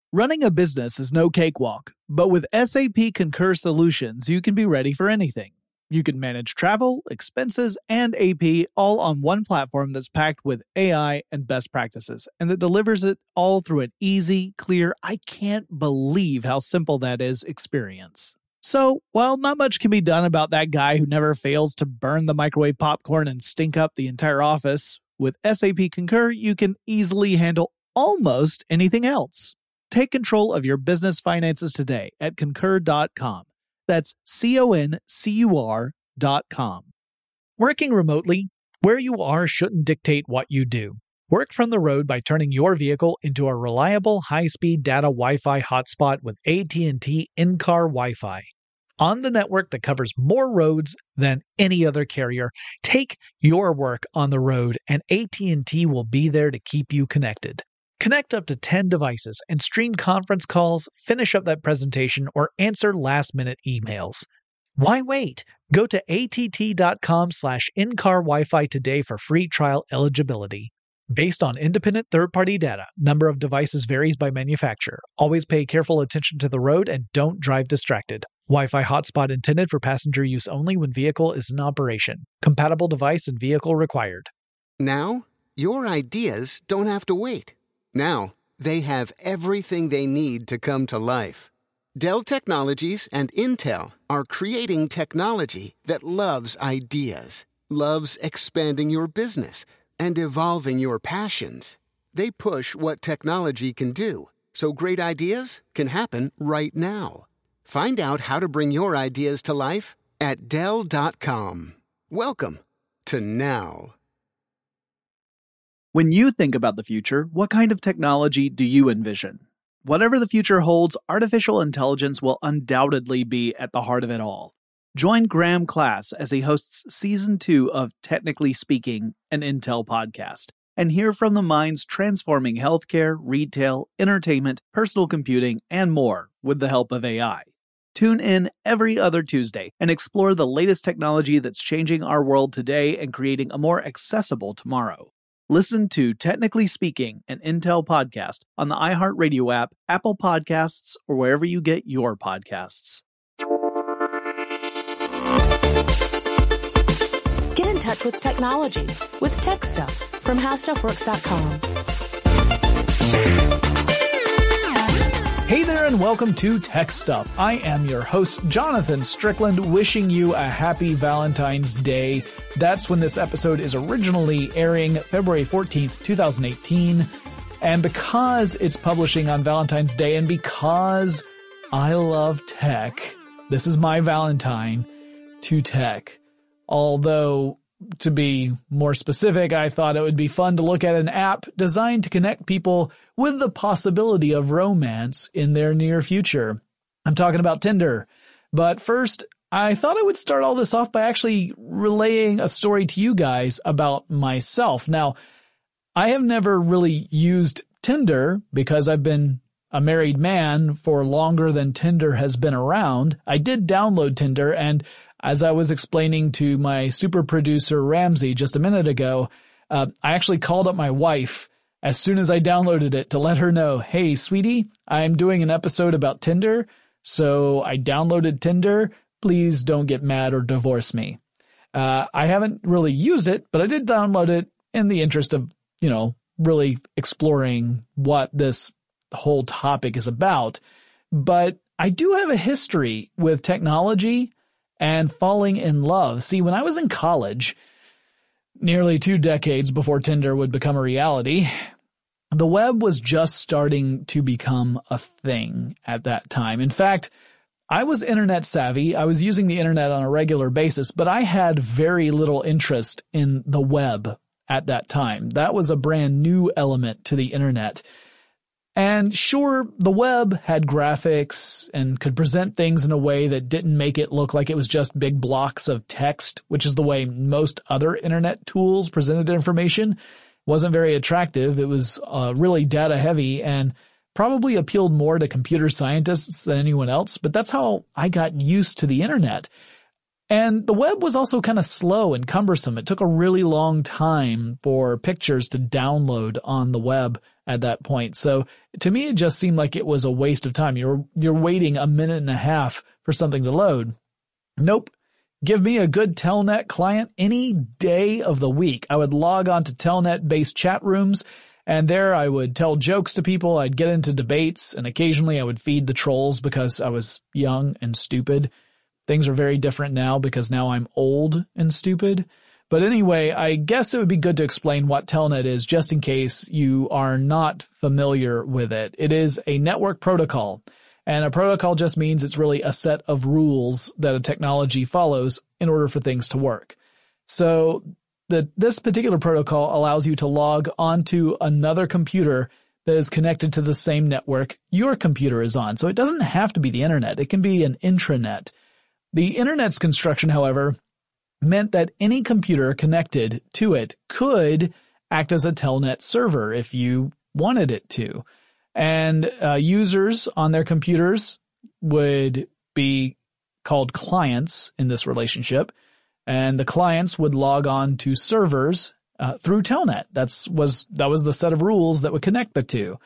Running a business is no cakewalk, but with SAP Concur Solutions, you can be ready for anything. You can manage travel, expenses, and AP all on one platform that's packed with AI and best practices, and that delivers it all through an easy, clear, I can't believe how simple that is experience. So, while not much can be done about that guy who never fails to burn the microwave popcorn and stink up the entire office, with SAP Concur, you can easily handle almost anything else. Take control of your business finances today at Concur.com. That's CONCUR.com. Working remotely, where you are shouldn't dictate what you do. Work from the road by turning your vehicle into a reliable high-speed data Wi-Fi hotspot with AT&T in-car Wi-Fi. On the network that covers more roads than any other carrier, take your work on the road and AT&T will be there to keep you connected. Connect up to 10 devices and stream conference calls, finish up that presentation, or answer last-minute emails. Why wait? Go to att.com/in-car Wi-Fi today for free trial eligibility. Based on independent third-party data, number of devices varies by manufacturer. Always pay careful attention to the road and don't drive distracted. Wi-Fi hotspot intended for passenger use only when vehicle is in operation. Compatible device and vehicle required. Now, your ideas don't have to wait. Now, they have everything they need to come to life. Dell Technologies and Intel are creating technology that loves ideas, loves expanding your business, and evolving your passions. They push what technology can do, so great ideas can happen right now. Find out how to bring your ideas to life at Dell.com. Welcome to now. When you think about the future, what kind of technology do you envision? Whatever the future holds, artificial intelligence will undoubtedly be at the heart of it all. Join Graham Class as he hosts Season 2 of Technically Speaking, an Intel podcast, and hear from the minds transforming healthcare, retail, entertainment, personal computing, and more with the help of AI. Tune in every other Tuesday and explore the latest technology that's changing our world today and creating a more accessible tomorrow. Listen to Technically Speaking, an Intel podcast on the iHeartRadio app, Apple Podcasts, or wherever you get your podcasts. Get in touch with technology with Tech Stuff from HowStuffWorks.com. Hey there and welcome to Tech Stuff. I am your host, Jonathan Strickland, wishing you a happy Valentine's Day. That's when this episode is originally airing, February 14th, 2018. And because it's publishing on Valentine's Day and because I love tech, this is my Valentine to tech. Although, to be more specific, I thought it would be fun to look at an app designed to connect people with the possibility of romance in their near future. I'm talking about Tinder. But first, I thought I would start all this off by actually relaying a story to you guys about myself. Now, I have never really used Tinder because I've been a married man for longer than Tinder has been around. I did download Tinder, and as I was explaining to my super producer Ramsey just a minute ago, I actually called up my wife as soon as I downloaded it to let her know, hey, sweetie, I'm doing an episode about Tinder, so I downloaded Tinder. Please don't get mad or divorce me. I haven't really used it, but I did download it in the interest of, really exploring what this whole topic is about. But I do have a history with technology and falling in love. See, when I was in college, nearly 2 decades before Tinder would become a reality, the web was just starting to become a thing at that time. In fact, I was internet savvy. I was using the internet on a regular basis, but I had very little interest in the web at that time. That was a brand new element to the internet. And sure, the web had graphics and could present things in a way that didn't make it look like it was just big blocks of text, which is the way most other internet tools presented information. It wasn't very attractive. It was really data heavy and probably appealed more to computer scientists than anyone else. But that's how I got used to the internet. And the web was also kind of slow and cumbersome. It took a really long time for pictures to download on the web at that point. So to me, it just seemed like it was a waste of time. You're waiting a minute and a half for something to load. Nope. Give me a good Telnet client any day of the week. I would log on to Telnet-based chat rooms, and there I would tell jokes to people. I'd get into debates, and occasionally I would feed the trolls because I was young and stupid. Things are very different now because now I'm old and stupid. But anyway, I guess it would be good to explain what Telnet is just in case you are not familiar with it. It is a network protocol. And a protocol just means it's really a set of rules that a technology follows in order for things to work. So this particular protocol allows you to log onto another computer that is connected to the same network your computer is on. So it doesn't have to be the internet. It can be an intranet. The internet's construction, however, meant that any computer connected to it could act as a Telnet server if you wanted it to. And users on their computers would be called clients in this relationship, and the clients would log on to servers through Telnet. That was the set of rules that would connect the two.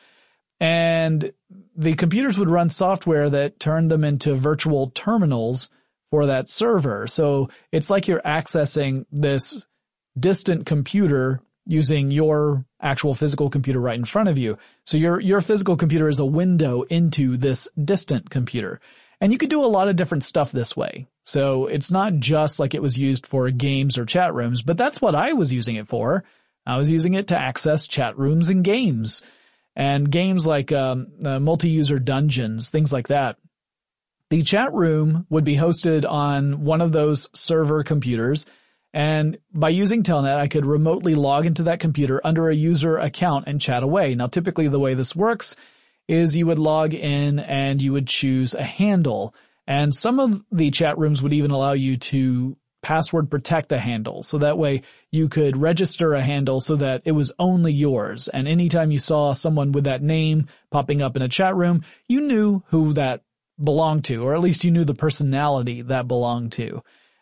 And the computers would run software that turned them into virtual terminals for that server. So it's like you're accessing this distant computer using your actual physical computer right in front of you. So your physical computer is a window into this distant computer. And you could do a lot of different stuff this way. So it's not just like it was used for games or chat rooms, but that's what I was using it for. I was using it to access chat rooms and games. And games like multi-user dungeons, things like that. The chat room would be hosted on one of those server computers. And by using Telnet, I could remotely log into that computer under a user account and chat away. Now, typically the way this works is you would log in and you would choose a handle. And some of the chat rooms would even allow you to password protect a handle. So that way you could register a handle so that it was only yours. And anytime you saw someone with that name popping up in a chat room, you knew who that belonged to, or at least you knew the personality that belonged to.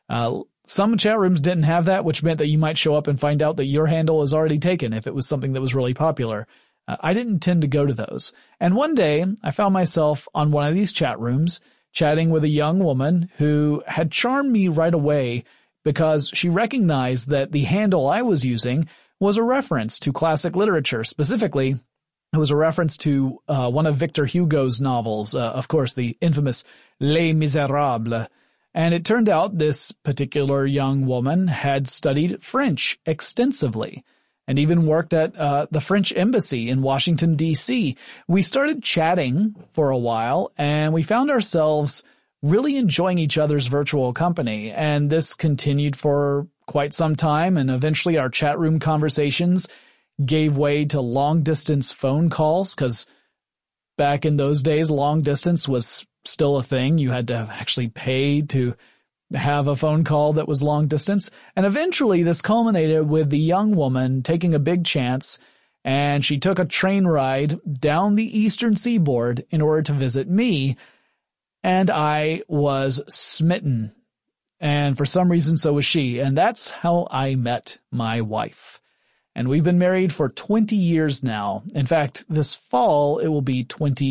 Some chat rooms didn't have that, which meant that you might show up and find out that your handle is already taken if it was something that was really popular. I didn't tend to go to those. And one day I found myself on one of these chat rooms chatting with a young woman who had charmed me right away because she recognized that the handle I was using was a reference to classic literature. Specifically, it was a reference to one of Victor Hugo's novels, of course, the infamous Les Miserables. And it turned out this particular young woman had studied French extensively and even worked at the French embassy in Washington, D.C. We started chatting for a while, and we found ourselves really enjoying each other's virtual company. And this continued for quite some time, and eventually our chat room conversations gave way to long-distance phone calls, because back in those days, long distance was still a thing. You had to actually pay to have a phone call that was long distance. And eventually this culminated with the young woman taking a big chance, and she took a train ride down the eastern seaboard in order to visit me, and I was smitten. And for some reason, so was she. And that's how I met my wife. And we've been married for 20 years now. In fact, this fall, it will be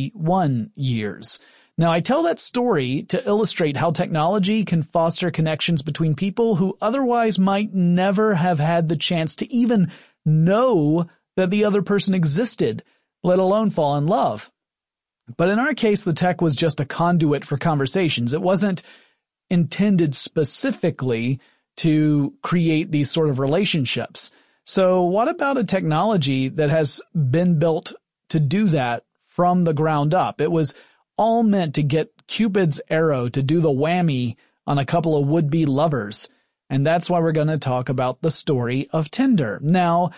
21 years. Now, I tell that story to illustrate how technology can foster connections between people who otherwise might never have had the chance to even know that the other person existed, let alone fall in love. But in our case, the tech was just a conduit for conversations. It wasn't intended specifically to create these sort of relationships. So what about a technology that has been built to do that from the ground up? It was all meant to get Cupid's arrow to do the whammy on a couple of would-be lovers. And that's why we're going to talk about the story of Tinder. Now,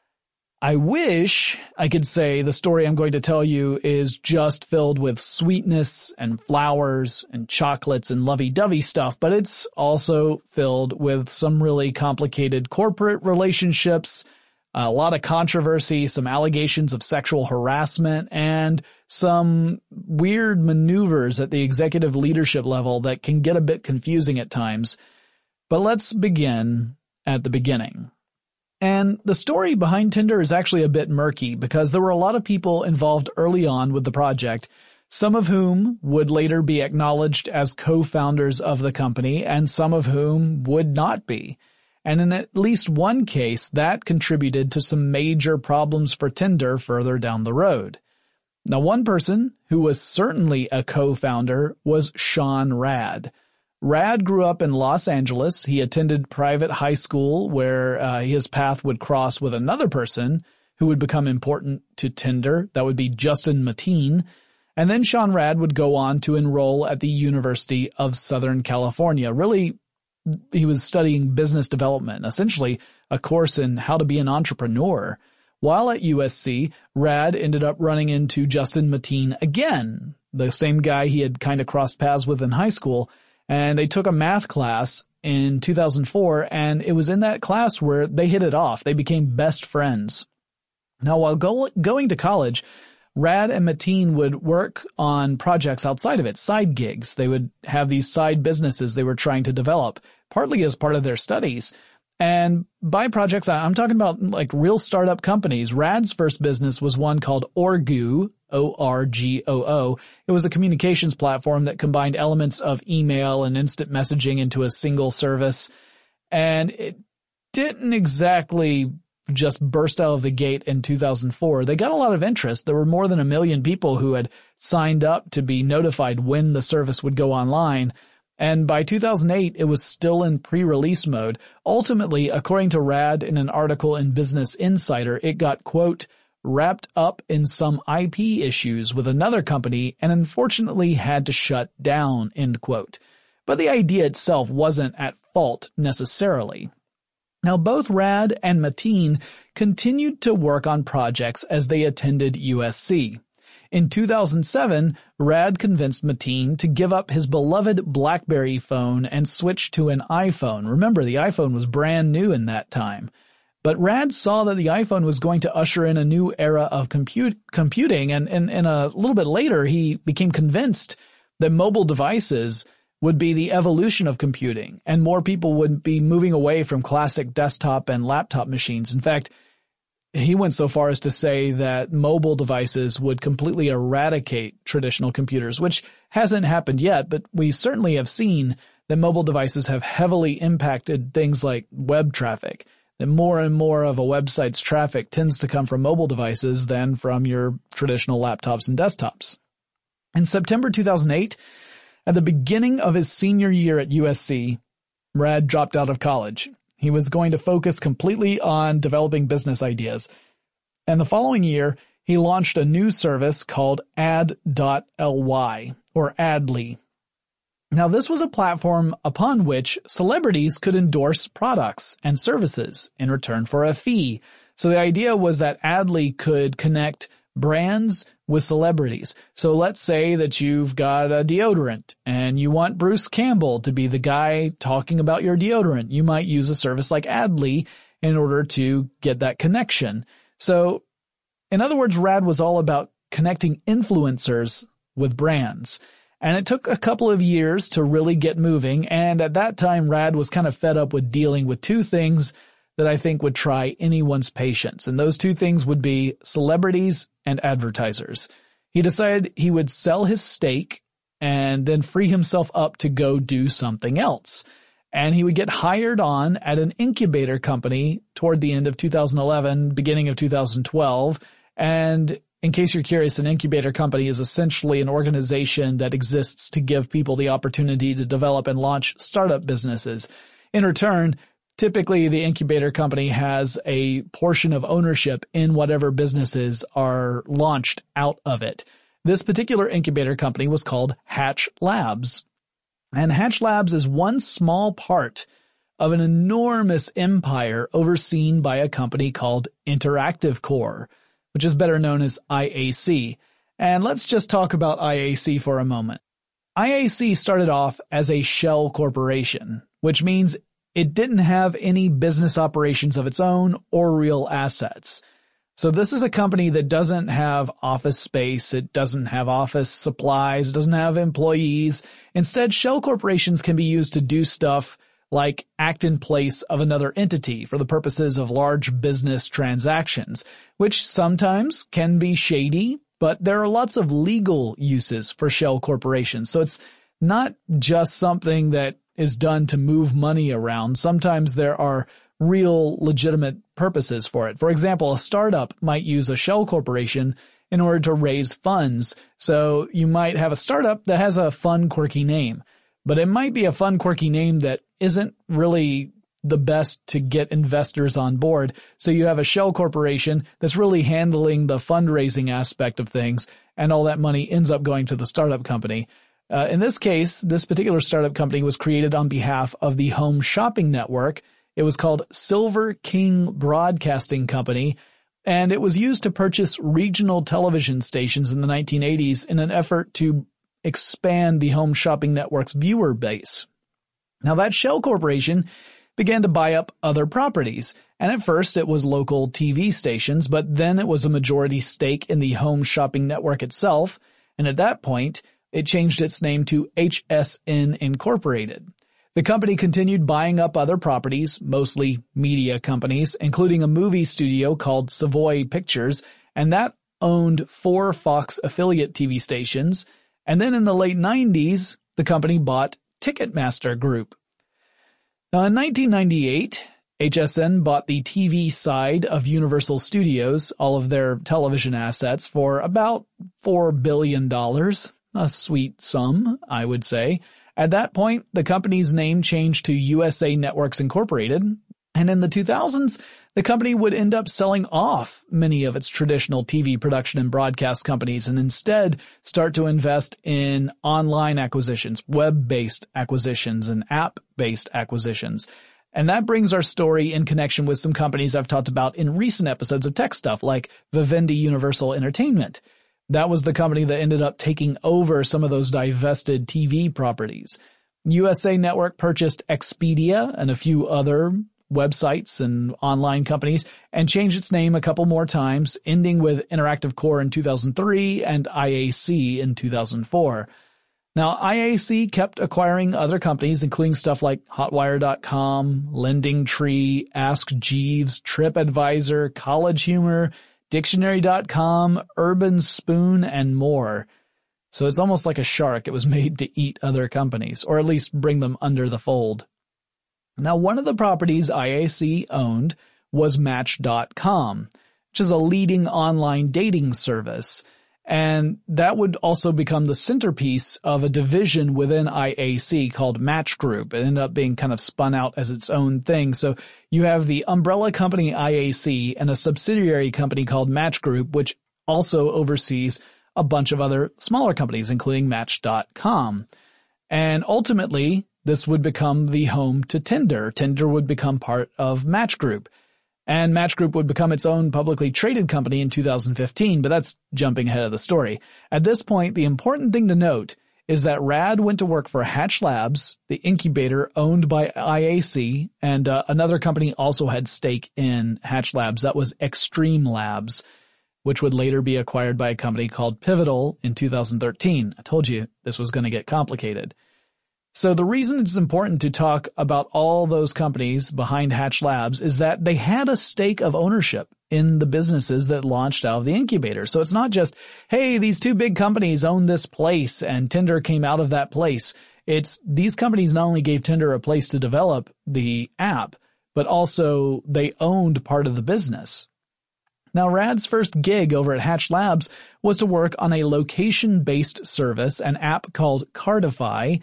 I wish I could say the story I'm going to tell you is just filled with sweetness and flowers and chocolates and lovey-dovey stuff, but it's also filled with some really complicated corporate relationships, a lot of controversy, some allegations of sexual harassment, and some weird maneuvers at the executive leadership level that can get a bit confusing at times. But let's begin at the beginning. And the story behind Tinder is actually a bit murky because there were a lot of people involved early on with the project, some of whom would later be acknowledged as co-founders of the company and some of whom would not be. And in at least one case, that contributed to some major problems for Tinder further down the road. Now, one person who was certainly a co-founder was Sean Rad. Rad grew up in Los Angeles. He attended private high school where his path would cross with another person who would become important to Tinder. That would be Justin Mateen. And then Sean Rad would go on to enroll at the University of Southern California. Really, he was studying business development, essentially a course in how to be an entrepreneur. While at USC, Rad ended up running into Justin Mateen again, the same guy he had kind of crossed paths with in high school, and they took a math class in 2004, and it was in that class where they hit it off. They became best friends. Now, while going to college, Rad and Mateen would work on projects outside of it, side gigs. They would have these side businesses they were trying to develop, partly as part of their studies. And by projects, I'm talking about like real startup companies. Rad's first business was one called Orgoo, O-R-G-O-O. It was a communications platform that combined elements of email and instant messaging into a single service. And it didn't exactly just burst out of the gate in 2004. They got a lot of interest. There were more than 1 million people who had signed up to be notified when the service would go online. And by 2008, it was still in pre-release mode. Ultimately, according to Rad in an article in Business Insider, it got, quote, wrapped up in some IP issues with another company and unfortunately had to shut down, end quote. But the idea itself wasn't at fault necessarily. Now, both Rad and Mateen continued to work on projects as they attended USC. In 2007, Rad convinced Mateen to give up his beloved BlackBerry phone and switch to an iPhone. Remember, the iPhone was brand new in that time. But Rad saw that the iPhone was going to usher in a new era of computing, and a little bit later, he became convinced that mobile devices would be the evolution of computing, and more people would be moving away from classic desktop and laptop machines. In fact, he went so far as to say that mobile devices would completely eradicate traditional computers, which hasn't happened yet, but we certainly have seen that mobile devices have heavily impacted things like web traffic. That more and more of a website's traffic tends to come from mobile devices than from your traditional laptops and desktops. In September 2008, at the beginning of his senior year at USC, Rad dropped out of college. He was going to focus completely on developing business ideas. And the following year, he launched a new service called Ad.ly, or Adly. Now, this was a platform upon which celebrities could endorse products and services in return for a fee. So the idea was that Adly could connect brands with celebrities. So let's say that you've got a deodorant and you want Bruce Campbell to be the guy talking about your deodorant. You might use a service like Adly in order to get that connection. So in other words, Rad was all about connecting influencers with brands. And it took a couple of years to really get moving. And at that time, Rad was kind of fed up with dealing with two things that I think would try anyone's patience. And those two things would be celebrities and advertisers. He decided he would sell his stake and then free himself up to go do something else. And he would get hired on at an incubator company toward the end of 2011, beginning of 2012. And in case you're curious, an incubator company is essentially an organization that exists to give people the opportunity to develop and launch startup businesses. In return, typically, the incubator company has a portion of ownership in whatever businesses are launched out of it. This particular incubator company was called Hatch Labs. And Hatch Labs is one small part of an enormous empire overseen by a company called Interactive Core, which is better known as IAC. And let's just talk about IAC for a moment. IAC started off as a shell corporation, which means it didn't have any business operations of its own or real assets. So this is a company that doesn't have office space, it doesn't have office supplies, it doesn't have employees. Instead, shell corporations can be used to do stuff like act in place of another entity for the purposes of large business transactions, which sometimes can be shady, but there are lots of legal uses for shell corporations. So it's not just something that is done to move money around. Sometimes there are real legitimate purposes for it. For example, a startup might use a shell corporation in order to raise funds. So you might have a startup that has a fun, quirky name, but it might be a fun, quirky name that isn't really the best to get investors on board. So you have a shell corporation that's really handling the fundraising aspect of things, and all that money ends up going to the startup company. In this case, this particular startup company was created on behalf of the Home Shopping Network. It was called Silver King Broadcasting Company, and it was used to purchase regional television stations in the 1980s in an effort to expand the Home Shopping Network's viewer base. Now, that shell corporation began to buy up other properties, and at first it was local TV stations, but then it was a majority stake in the Home Shopping Network itself, and at that point, it changed its name to HSN Incorporated. The company continued buying up other properties, mostly media companies, including a movie studio called Savoy Pictures, and that owned 4 Fox affiliate TV stations. And then in the late 90s, the company bought Ticketmaster Group. Now in 1998, HSN bought the TV side of Universal Studios, all of their television assets, for about $4 billion. A sweet sum, I would say. At that point, the company's name changed to USA Networks Incorporated, and in the 2000s, the company would end up selling off many of its traditional TV production and broadcast companies and instead start to invest in online acquisitions, web-based acquisitions, and app-based acquisitions. And that brings our story in connection with some companies I've talked about in recent episodes of Tech Stuff, like Vivendi Universal Entertainment. That was the company that ended up taking over some of those divested TV properties. USA Network purchased Expedia and a few other websites and online companies and changed its name a couple more times, ending with Interactive Core in 2003 and IAC in 2004. Now, IAC kept acquiring other companies, including stuff like Hotwire.com, LendingTree, Ask Jeeves, TripAdvisor, College Humor, Dictionary.com, Urban Spoon, and more. So it's almost like a shark. It was made to eat other companies, or at least bring them under the fold. Now, one of the properties IAC owned was Match.com, which is a leading online dating service. And that would also become the centerpiece of a division within IAC called Match Group. It ended up being kind of spun out as its own thing. So you have the umbrella company IAC and a subsidiary company called Match Group, which also oversees a bunch of other smaller companies, including Match.com. And ultimately, this would become the home to Tinder. Tinder would become part of Match Group. And Match Group would become its own publicly traded company in 2015, but that's jumping ahead of the story. At this point, the important thing to note is that Rad went to work for Hatch Labs, the incubator owned by IAC, and another company also had stake in Hatch Labs. That was Extreme Labs, which would later be acquired by a company called Pivotal in 2013. I told you this was going to get complicated. So the reason it's important to talk about all those companies behind Hatch Labs is that they had a stake of ownership in the businesses that launched out of the incubator. So it's not just, hey, these 2 big companies own this place and Tinder came out of that place. It's these companies not only gave Tinder a place to develop the app, but also they owned part of the business. Now, Rad's first gig over at Hatch Labs was to work on a location-based service, an app called Cardify,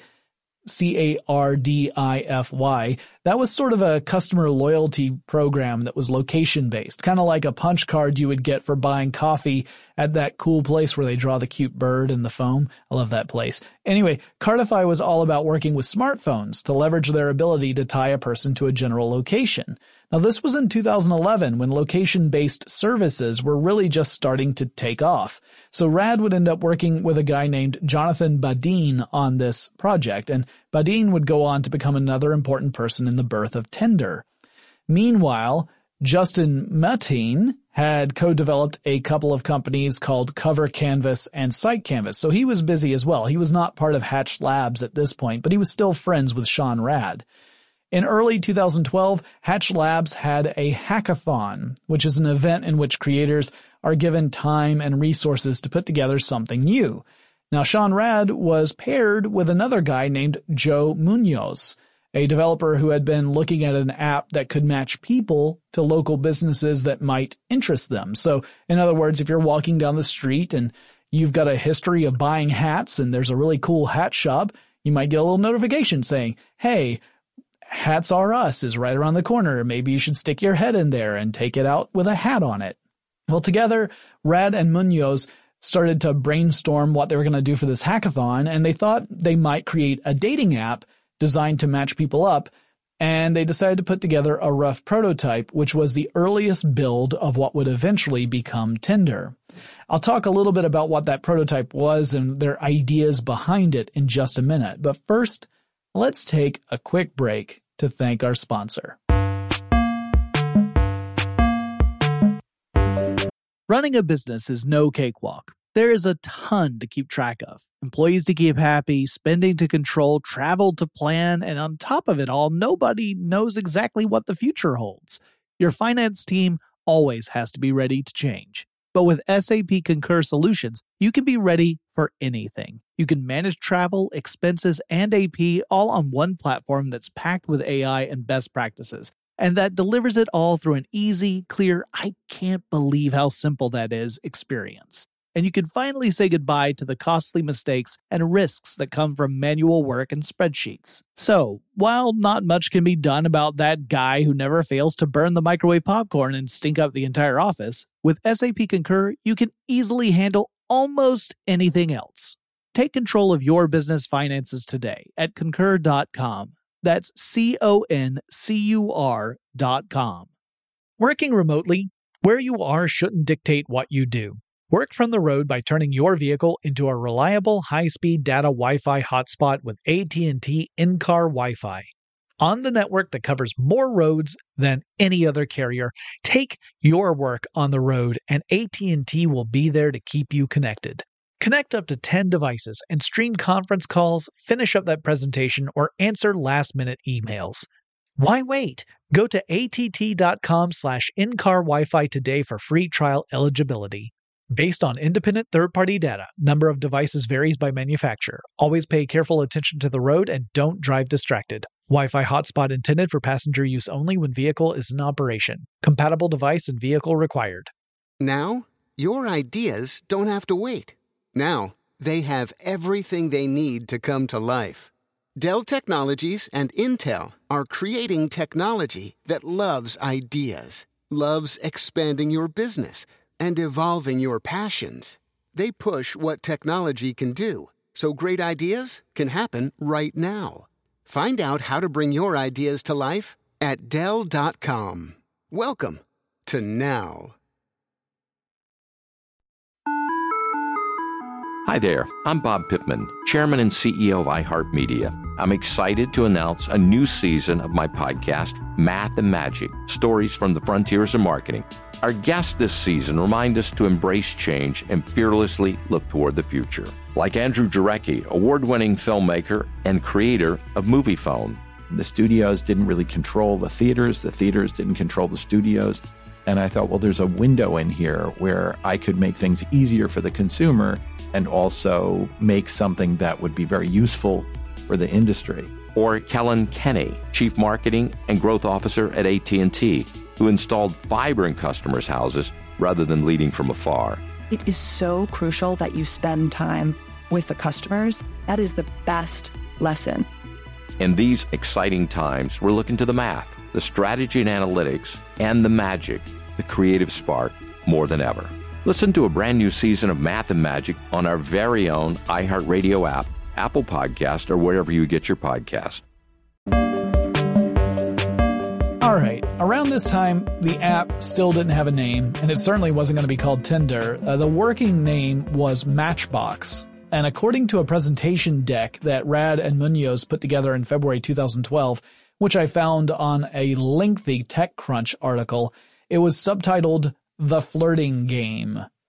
Cardify. That was sort of a customer loyalty program that was location-based, kind of like a punch card you would get for buying coffee at that cool place where they draw the cute bird and the foam. I love that place. Anyway, Cardify was all about working with smartphones to leverage their ability to tie a person to a general location. Now, this was in 2011 when location-based services were really just starting to take off. So Rad would end up working with a guy named Jonathan Badin on this project, and Badin would go on to become another important person in the birth of Tinder. Meanwhile, Justin Mateen had co-developed a couple of companies called Cover Canvas and Site Canvas, so he was busy as well. He was not part of Hatch Labs at this point, but he was still friends with Sean Rad. In early 2012, Hatch Labs had a hackathon, which is an event in which creators are given time and resources to put together something new. Now, Sean Rad was paired with another guy named Joe Munoz, a developer who had been looking at an app that could match people to local businesses that might interest them. So, in other words, if you're walking down the street and you've got a history of buying hats and there's a really cool hat shop, you might get a little notification saying, hey, Hats R Us is right around the corner. Maybe you should stick your head in there and take it out with a hat on it. Well, together, Rad and Munoz started to brainstorm what they were going to do for this hackathon, and they thought they might create a dating app designed to match people up, and they decided to put together a rough prototype, which was the earliest build of what would eventually become Tinder. I'll talk a little bit about what that prototype was and their ideas behind it in just a minute, but first, let's take a quick break to thank our sponsor. Running a business is no cakewalk. There is a ton to keep track of. Employees to keep happy, spending to control, travel to plan, and on top of it all, nobody knows exactly what the future holds. Your finance team always has to be ready to change. But with SAP Concur Solutions, you can be ready for anything. You can manage travel, expenses, and AP all on one platform that's packed with AI and best practices, and that delivers it all through an easy, clear, I can't believe how simple that is experience. And you can finally say goodbye to the costly mistakes and risks that come from manual work and spreadsheets. So, while not much can be done about that guy who never fails to burn the microwave popcorn and stink up the entire office, with SAP Concur, you can easily handle almost anything else. Take control of your business finances today at Concur.com. That's CONCUR.com. Working remotely, where you are shouldn't dictate what you do. Work from the road by turning your vehicle into a reliable high-speed data Wi-Fi hotspot with AT&T in-car Wi-Fi. On the network that covers more roads than any other carrier, take your work on the road and AT&T will be there to keep you connected. Connect up to 10 devices and stream conference calls, finish up that presentation, or answer last-minute emails. Why wait? Go to att.com/in-car Wi-Fi today for free trial eligibility. Based on independent third-party data, number of devices varies by manufacturer. Always pay careful attention to the road and don't drive distracted. Wi-Fi hotspot intended for passenger use only when vehicle is in operation. Compatible device and vehicle required. Now, your ideas don't have to wait. Now, they have everything they need to come to life. Dell Technologies and Intel are creating technology that loves ideas, loves expanding your business, and evolving your passions. They push what technology can do, so great ideas can happen right now. Find out how to bring your ideas to life at Dell.com. Welcome to now. Hi there, I'm Bob Pittman, Chairman and CEO of iHeartMedia. I'm excited to announce a new season of my podcast, Math and Magic, Stories from the Frontiers of Marketing. Our guests this season remind us to embrace change and fearlessly look toward the future. Like Andrew Jarecki, award-winning filmmaker and creator of Moviefone. The studios didn't really control the theaters didn't control the studios. And I thought, well, there's a window in here where I could make things easier for the consumer and also make something that would be very useful for the industry. Or Kellen Kenny, Chief Marketing and Growth Officer at AT&T, who installed fiber in customers' houses rather than leading from afar. It is so crucial that you spend time with the customers. That is the best lesson. In these exciting times, we're looking to the math, the strategy and analytics, and the magic, the creative spark, more than ever. Listen to a brand new season of Math and Magic on our very own iHeartRadio app, Apple Podcast, or wherever you get your podcast. All right, around this time, the app still didn't have a name, and it certainly wasn't going to be called Tinder. The working name was Matchbox. And according to a presentation deck that Rad and Munoz put together in February 2012, which I found on a lengthy TechCrunch article, it was subtitled The Flirting Game.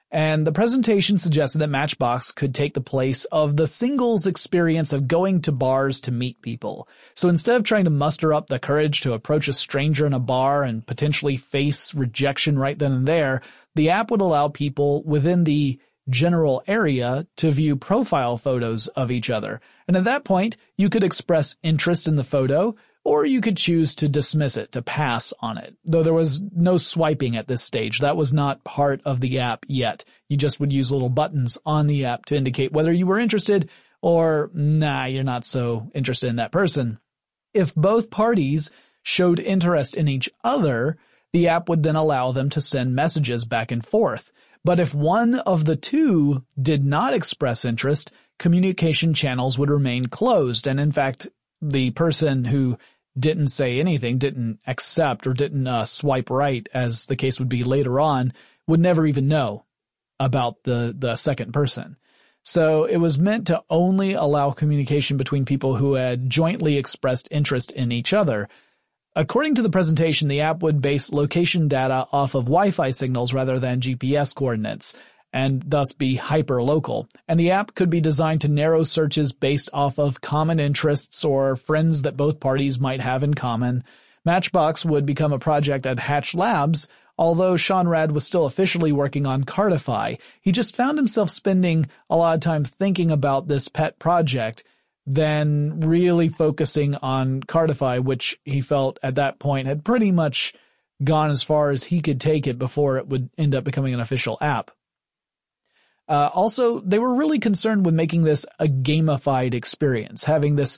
And the presentation suggested that Matchbox could take the place of the singles experience of going to bars to meet people. So instead of trying to muster up the courage to approach a stranger in a bar and potentially face rejection right then and there, the app would allow people within the general area to view profile photos of each other. And at that point, you could express interest in the photo, or you could choose to dismiss it, to pass on it. Though there was no swiping at this stage. That was not part of the app yet. You just would use little buttons on the app to indicate whether you were interested or, nah, you're not so interested in that person. If both parties showed interest in each other, the app would then allow them to send messages back and forth. But if one of the two did not express interest, communication channels would remain closed. And in fact, the person who didn't say anything, didn't accept, or didn't swipe right, as the case would be later on, would never even know about the second person. So it was meant to only allow communication between people who had jointly expressed interest in each other. According to the presentation, the app would base location data off of Wi-Fi signals rather than GPS coordinates, and thus be hyper-local. And the app could be designed to narrow searches based off of common interests or friends that both parties might have in common. Matchbox would become a project at Hatch Labs, although Sean Rad was still officially working on Cardify. He just found himself spending a lot of time thinking about this pet project than really focusing on Cardify, which he felt at that point had pretty much gone as far as he could take it before it would end up becoming an official app. Also, they were really concerned with making this a gamified experience, having this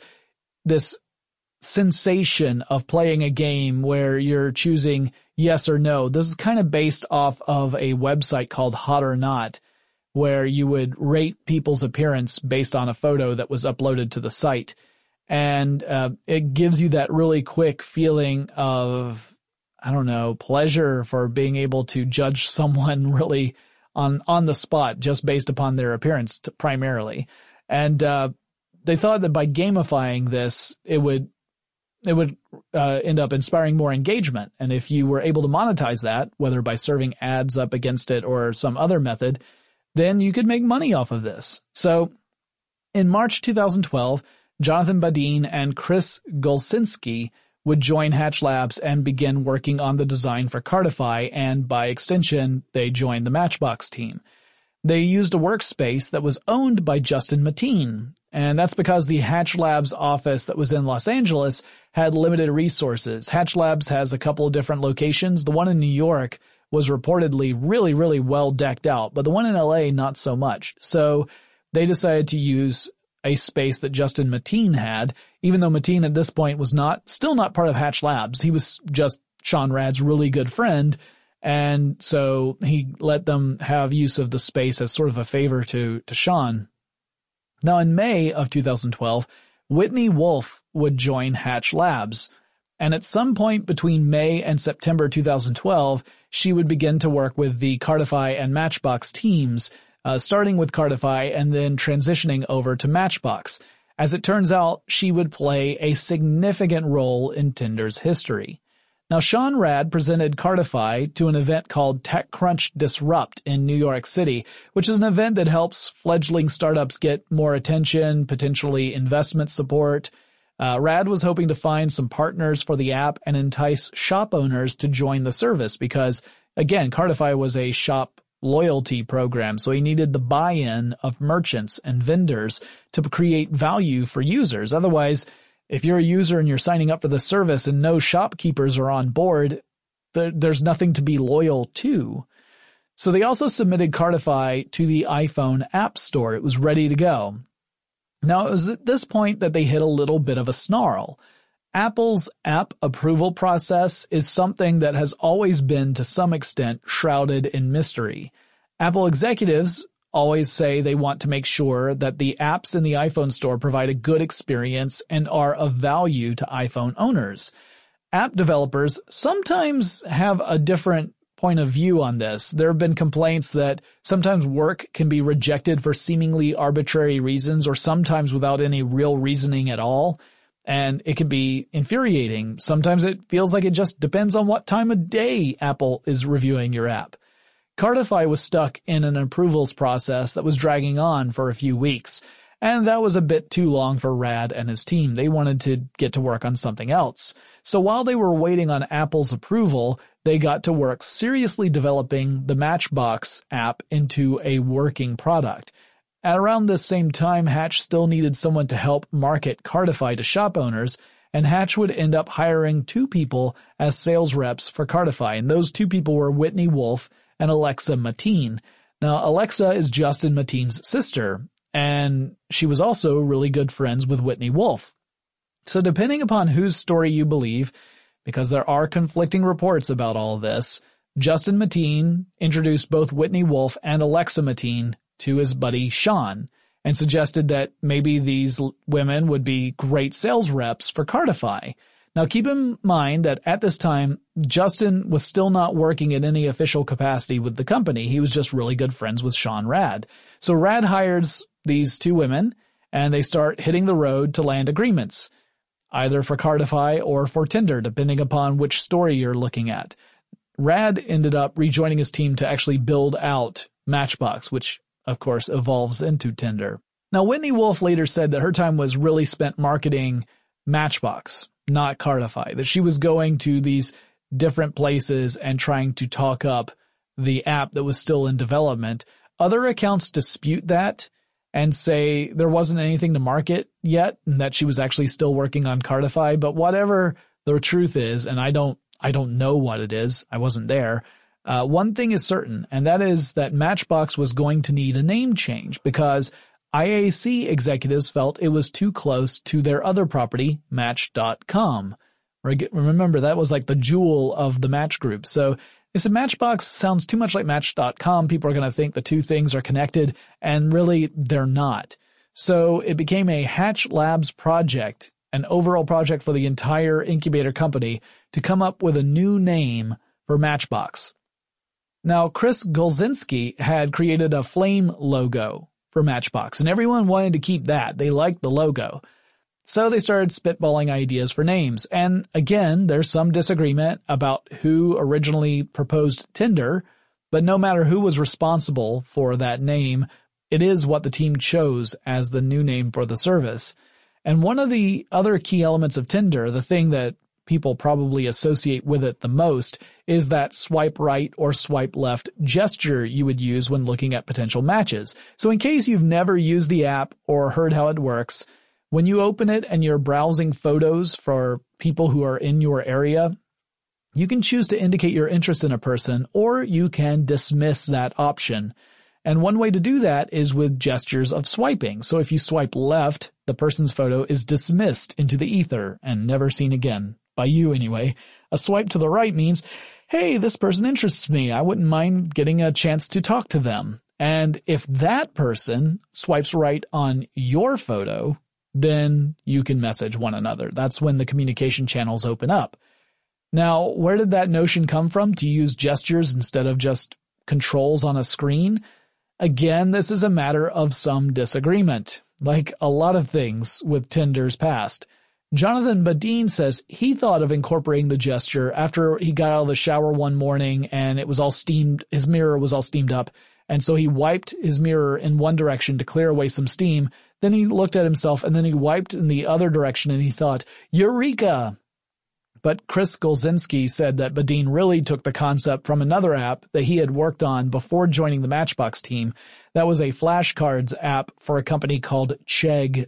sensation of playing a game where you're choosing yes or no. This is kind of based off of a website called Hot or Not, where you would rate people's appearance based on a photo that was uploaded to the site. And it gives you that really quick feeling of, I don't know, pleasure for being able to judge someone really on the spot just based upon their appearance primarily. And they thought that by gamifying this, it would end up inspiring more engagement. And if you were able to monetize that, whether by serving ads up against it or some other method, then you could make money off of this. So in March 2012, Jonathan Badin and Chris Golsinski would join Hatch Labs and begin working on the design for Cardify, and by extension, they joined the Matchbox team. They used a workspace that was owned by Justin Mateen, and that's because the Hatch Labs office that was in Los Angeles had limited resources. Hatch Labs has a couple of different locations. The one in New York was reportedly really, really well decked out, but the one in LA, not so much. So they decided to use a space that Justin Mateen had, even though Mateen at this point was still not part of Hatch Labs. He was just Sean Rad's really good friend, and so he let them have use of the space as sort of a favor to Sean. Now in May of 2012, Whitney Wolf would join Hatch Labs, and at some point between May and September 2012, she would begin to work with the Cardify and Matchbox teams, starting with Cardify and then transitioning over to Matchbox. As it turns out, she would play a significant role in Tinder's history. Now, Sean Rad presented Cardify to an event called TechCrunch Disrupt in New York City, which is an event that helps fledgling startups get more attention, potentially investment support. Rad was hoping to find some partners for the app and entice shop owners to join the service because, again, Cardify was a shop loyalty program, so he needed the buy-in of merchants and vendors to create value for users. Otherwise, if you're a user and you're signing up for the service and no shopkeepers are on board, there's nothing to be loyal to. So they also submitted Cardify to the iPhone App Store. It was ready to go. Now, it was at this point that they hit a little bit of a snarl. Apple's app approval process is something that has always been, to some extent, shrouded in mystery. Apple executives always say they want to make sure that the apps in the iPhone store provide a good experience and are of value to iPhone owners. App developers sometimes have a different point of view on this. There have been complaints that sometimes work can be rejected for seemingly arbitrary reasons or sometimes without any real reasoning at all. And it can be infuriating. Sometimes it feels like it just depends on what time of day Apple is reviewing your app. Cardify was stuck in an approvals process that was dragging on for a few weeks, and that was a bit too long for Rad and his team. They wanted to get to work on something else. So while they were waiting on Apple's approval, they got to work seriously developing the Matchbox app into a working product. At around this same time, Hatch still needed someone to help market Cardify to shop owners, and Hatch would end up hiring 2 people as sales reps for Cardify, and those 2 people were Whitney Wolfe and Alexa Mateen. Now, Alexa is Justin Mateen's sister, and she was also really good friends with Whitney Wolfe. So depending upon whose story you believe, because there are conflicting reports about all this, Justin Mateen introduced both Whitney Wolfe and Alexa Mateen to his buddy Sean and suggested that maybe these women would be great sales reps for Cardify. Now keep in mind that at this time, Justin was still not working in any official capacity with the company. He was just really good friends with Sean Rad. So Rad hires these 2 women, and they start hitting the road to land agreements, either for Cardify or for Tinder, depending upon which story you're looking at. Rad ended up rejoining his team to actually build out Matchbox, which of course evolves into Tinder. Now Whitney Wolfe later said that her time was really spent marketing Matchbox, not Cardify, that she was going to these different places and trying to talk up the app that was still in development. Other accounts dispute that and say there wasn't anything to market yet and that she was actually still working on Cardify, but whatever the truth is, and I don't know what it is, I wasn't there, one thing is certain, and that is that Matchbox was going to need a name change because IAC executives felt it was too close to their other property, Match.com. Remember, that was like the jewel of the Match group. So they said Matchbox sounds too much like Match.com. People are going to think the 2 things are connected, and really they're not. So it became a Hatch Labs project, an overall project for the entire incubator company, to come up with a new name for Matchbox. Now, Chris Golzinski had created a flame logo for Matchbox, and everyone wanted to keep that. They liked the logo. So they started spitballing ideas for names. And again, there's some disagreement about who originally proposed Tinder, but no matter who was responsible for that name, it is what the team chose as the new name for the service. And one of the other key elements of Tinder, the thing that people probably associate with it the most, is that swipe right or swipe left gesture you would use when looking at potential matches. So in case you've never used the app or heard how it works, when you open it and you're browsing photos for people who are in your area, you can choose to indicate your interest in a person, or you can dismiss that option. And one way to do that is with gestures of swiping. So if you swipe left, the person's photo is dismissed into the ether and never seen again. By you anyway. A swipe to the right means, hey, this person interests me. I wouldn't mind getting a chance to talk to them. And if that person swipes right on your photo, then you can message one another. That's when the communication channels open up. Now, where did that notion come from to use gestures instead of just controls on a screen? Again, this is a matter of some disagreement, like a lot of things with Tinder's past. Jonathan Badeen says he thought of incorporating the gesture after he got out of the shower one morning and it was all steamed, his mirror was all steamed up, and so he wiped his mirror in one direction to clear away some steam. Then he looked at himself and then he wiped in the other direction and he thought, Eureka! But Chris Golzinski said that Badeen really took the concept from another app that he had worked on before joining the Matchbox team. That was a flashcards app for a company called Chegg,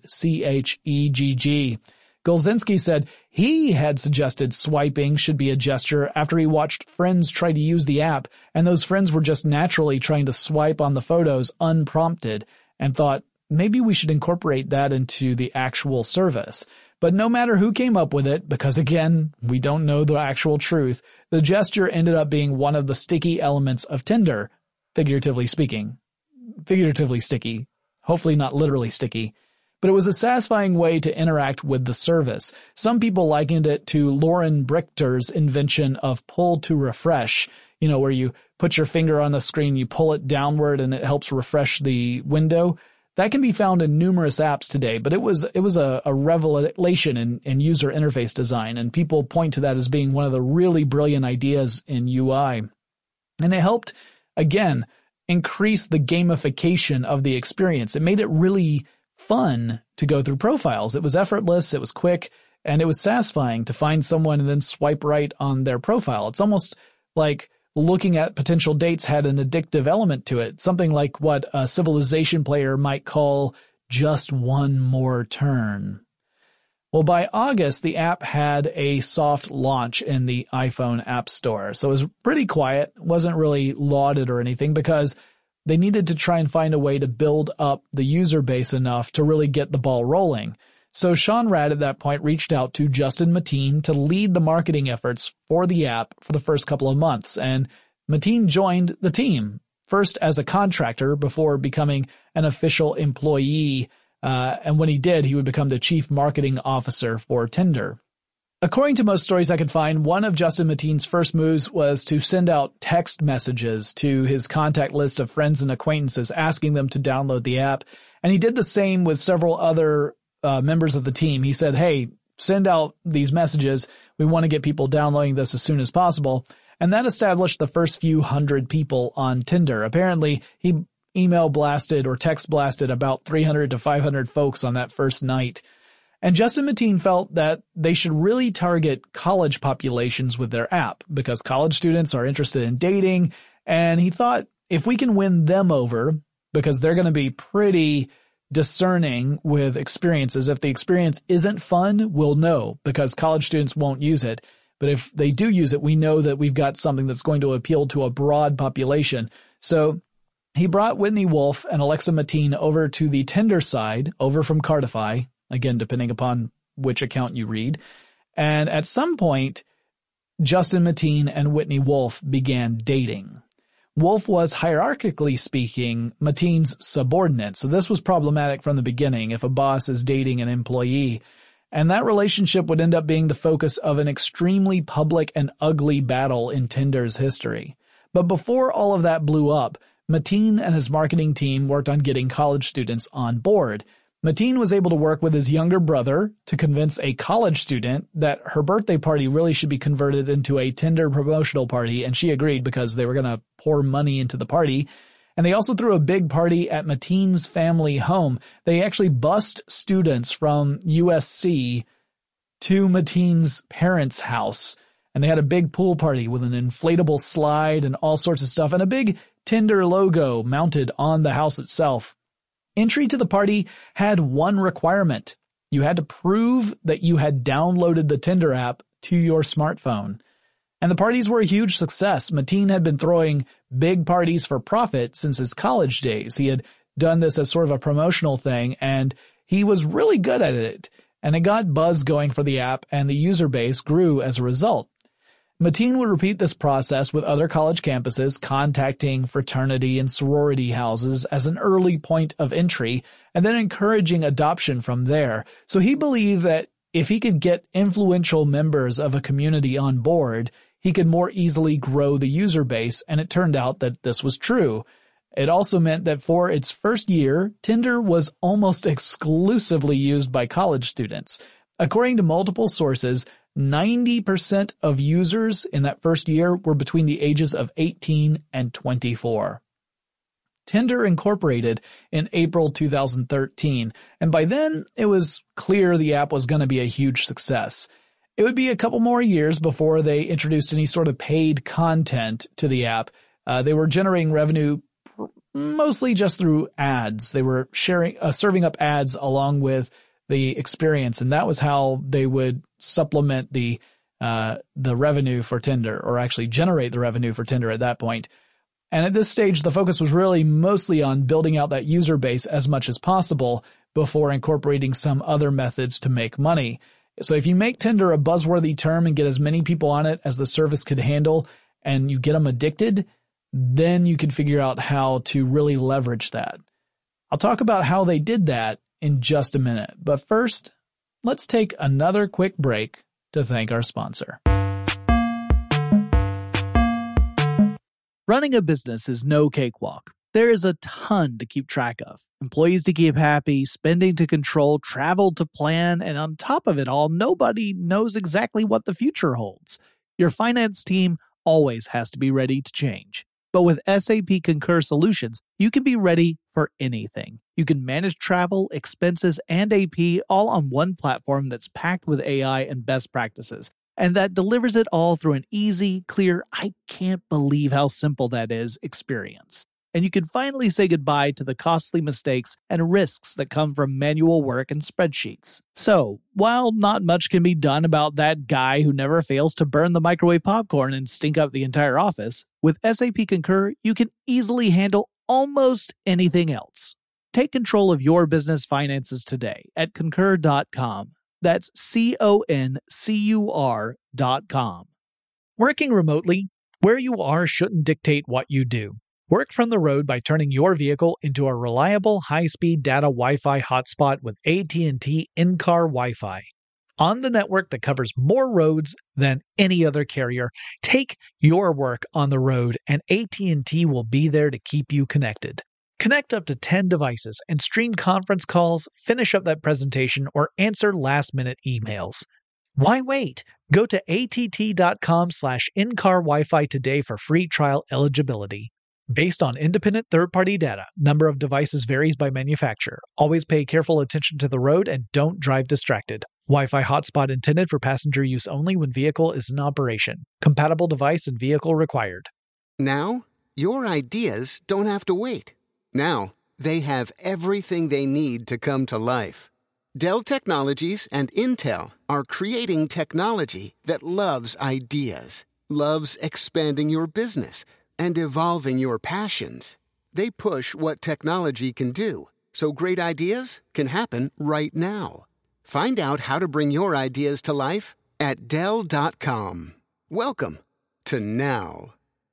C-H-E-G-G. Golzinski said he had suggested swiping should be a gesture after he watched friends try to use the app, and those friends were just naturally trying to swipe on the photos unprompted, and thought maybe we should incorporate that into the actual service. But no matter who came up with it, because again, we don't know the actual truth, the gesture ended up being one of the sticky elements of Tinder, figuratively speaking. Figuratively sticky. Hopefully not literally sticky. But it was a satisfying way to interact with the service. Some people likened it to Lauren Brichter's invention of pull to refresh, where you put your finger on the screen, you pull it downward and it helps refresh the window. That can be found in numerous apps today, but it was a revelation in user interface design, and people point to that as being one of the really brilliant ideas in UI. And it helped again, increased the gamification of the experience. It made it really fun to go through profiles. It was effortless, it was quick, and it was satisfying to find someone and then swipe right on their profile. It's almost like looking at potential dates had an addictive element to it, something like what a Civilization player might call just one more turn. Well, by August, the app had a soft launch in the iPhone App Store. So it was pretty quiet, wasn't really lauded or anything because they needed to try and find a way to build up the user base enough to really get the ball rolling. So Sean Rad at that point reached out to Justin Mateen to lead the marketing efforts for the app for the first couple of months. And Mateen joined the team, first as a contractor before becoming an official employee. And when he did, he would become the chief marketing officer for Tinder. According to most stories I could find, one of Justin Mateen's first moves was to send out text messages to his contact list of friends and acquaintances, asking them to download the app. And he did the same with several other members of the team. He said, hey, send out these messages. We want to get people downloading this as soon as possible. And that established the first few hundred people on Tinder. Apparently, he email blasted or text blasted about 300 to 500 folks on that first night. And Justin Mateen felt that they should really target college populations with their app because college students are interested in dating. And he thought if we can win them over, because they're going to be pretty discerning with experiences. If the experience isn't fun, we'll know because college students won't use it. But if they do use it, we know that we've got something that's going to appeal to a broad population. So he brought Whitney Wolfe and Alexa Mateen over to the Tinder side, over from Cardify, again, depending upon which account you read. And at some point, Justin Mateen and Whitney Wolfe began dating. Wolfe was, hierarchically speaking, Mateen's subordinate. So this was problematic from the beginning if a boss is dating an employee. And that relationship would end up being the focus of an extremely public and ugly battle in Tinder's history. But before all of that blew up, Mateen and his marketing team worked on getting college students on board. Mateen was able to work with his younger brother to convince a college student that her birthday party really should be converted into a Tinder promotional party, and she agreed because they were going to pour money into the party. And they also threw a big party at Mateen's family home. They actually bused students from USC to Mateen's parents' house, and they had a big pool party with an inflatable slide and all sorts of stuff, and a big Tinder logo mounted on the house itself. Entry to the party had one requirement. You had to prove that you had downloaded the Tinder app to your smartphone. And the parties were a huge success. Mateen had been throwing big parties for profit since his college days. He had done this as sort of a promotional thing, and he was really good at it. And it got buzz going for the app, and the user base grew as a result. Mateen would repeat this process with other college campuses, contacting fraternity and sorority houses as an early point of entry, and then encouraging adoption from there. So he believed that if he could get influential members of a community on board, he could more easily grow the user base, and it turned out that this was true. It also meant that for its first year, Tinder was almost exclusively used by college students. According to multiple sources, 90% of users in that first year were between the ages of 18 and 24. Tinder incorporated in April 2013, and by then it was clear the app was going to be a huge success. It would be a couple more years before they introduced any sort of paid content to the app. They were generating revenue mostly just through ads. They were serving up ads along with the experience, and that was how they would supplement the revenue for Tinder, or actually generate the revenue for Tinder at that point. And at this stage, the focus was really mostly on building out that user base as much as possible before incorporating some other methods to make money. So if you make Tinder a buzzworthy term and get as many people on it as the service could handle, and you get them addicted, then you can figure out how to really leverage that. I'll talk about how they did that in just a minute. But first, let's take another quick break to thank our sponsor. Running a business is no cakewalk. There is a ton to keep track of. Employees to keep happy, spending to control, travel to plan, and on top of it all, nobody knows exactly what the future holds. Your finance team always has to be ready to change. But with SAP Concur Solutions, you can be ready for anything. You can manage travel, expenses, and AP all on one platform that's packed with AI and best practices, and that delivers it all through an easy, clear, I can't believe how simple that is experience. And you can finally say goodbye to the costly mistakes and risks that come from manual work and spreadsheets. So, while not much can be done about that guy who never fails to burn the microwave popcorn and stink up the entire office, with SAP Concur, you can easily handle almost anything else. Take control of your business finances today at Concur.com. That's CONCUR.com. Working remotely, where you are shouldn't dictate what you do. Work from the road by turning your vehicle into a reliable high-speed data Wi-Fi hotspot with AT&T in-car Wi-Fi. On the network that covers more roads than any other carrier, take your work on the road and AT&T will be there to keep you connected. Connect up to 10 devices and stream conference calls, finish up that presentation, or answer last-minute emails. Why wait? Go to att.com/in-car Wi-Fi today for free trial eligibility. Based on independent third-party data, number of devices varies by manufacturer. Always pay careful attention to the road and don't drive distracted. Wi-Fi hotspot intended for passenger use only when vehicle is in operation. Compatible device and vehicle required. Now, your ideas don't have to wait. Now, they have everything they need to come to life. Dell Technologies and Intel are creating technology that loves ideas, loves expanding your business, and evolving your passions. They push what technology can do, so great ideas can happen right now. Find out how to bring your ideas to life at Dell.com. Welcome to now.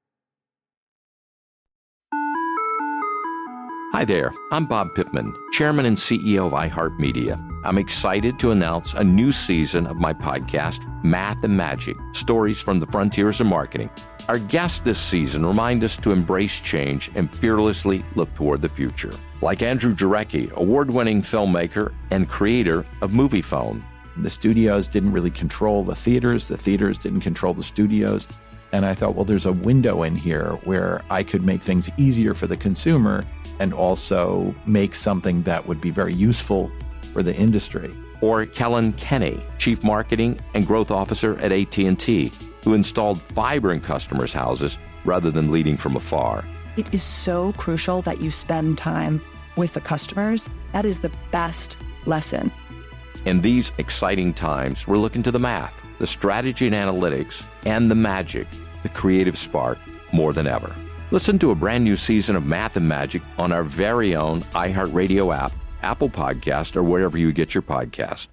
Hi there, I'm Bob Pittman, Chairman and CEO of iHeartMedia. I'm excited to announce a new season of my podcast, Math and Magic, Stories from the Frontiers of Marketing. Our guests this season remind us to embrace change and fearlessly look toward the future. Like Andrew Jarecki, award-winning filmmaker and creator of Moviefone. The studios didn't really control the theaters didn't control the studios. And I thought, well, there's a window in here where I could make things easier for the consumer and also make something that would be very useful for the industry. Or Kellen Kenny, Chief Marketing and Growth Officer at AT&T, who installed fiber in customers' houses rather than leading from afar. It is so crucial that you spend time with the customers. That is the best lesson. In these exciting times, we're looking to the math, the strategy and analytics, and the magic, the creative spark, more than ever. Listen to a brand new season of Math and Magic on our very own iHeartRadio app, Apple Podcast, or wherever you get your podcast.